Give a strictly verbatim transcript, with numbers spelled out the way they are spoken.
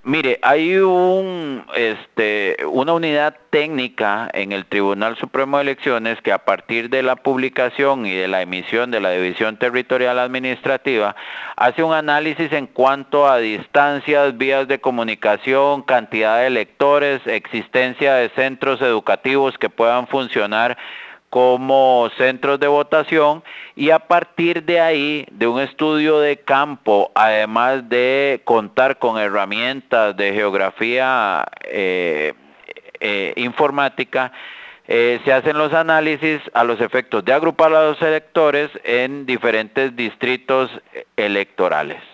Mire, hay un, este, una unidad técnica en el Tribunal Supremo de Elecciones que a partir de la publicación y de la emisión de la División Territorial Administrativa hace un análisis en cuanto a distancias, vías de comunicación, cantidad de electores, existencia de centros educativos que puedan funcionar como centros de votación, y a partir de ahí, de un estudio de campo, además de contar con herramientas de geografía eh, eh, informática, eh, se hacen los análisis a los efectos de agrupar a los electores en diferentes distritos electorales.